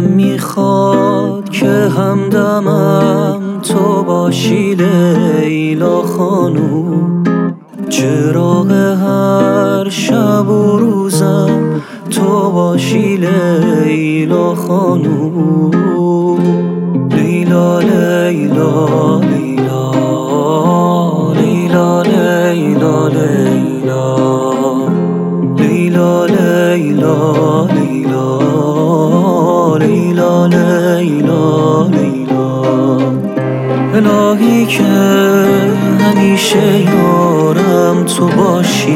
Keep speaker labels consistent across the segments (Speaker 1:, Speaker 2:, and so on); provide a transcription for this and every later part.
Speaker 1: دلم میخواد که همدمم تو باشی لیلا خانوم، چراغ هر شب و روزم تو باشی لیلا خانوم. لیلا لیلا لیلا لیلا لیلا لیلا لیلا لیلا لیلا لیلا لیلا. الهی که همیشه یارم تو باشی،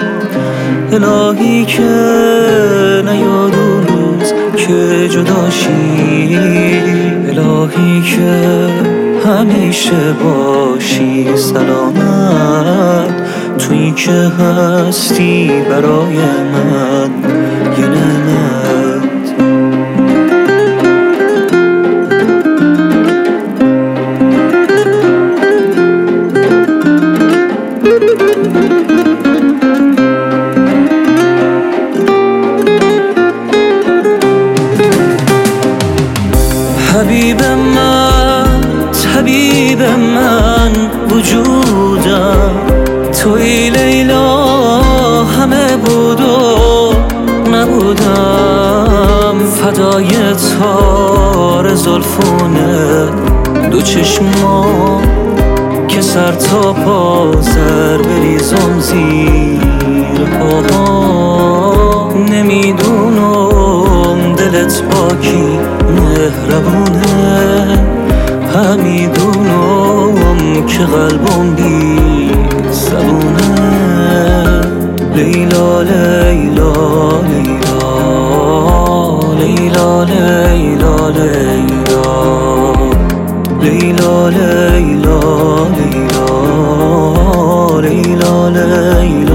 Speaker 1: الهی که نیاد اون روز که جداشی، الهی که همیشه باشی سلامت تویی که هستی برای من یه نعمت. حبیب من طبیب من وجودم توی لیلا همه بود و نبودم، فدای تار زلفونه دو چشما که سر تا پا زر بریزم زیر پاها. نمیدونم دلت با کی مهربونه، همیدونم که قلبم بی زبونه. لیلا لیلا لیلا لیلا لیلا لیلا لیلا لیلا لیلا لیلا لیلا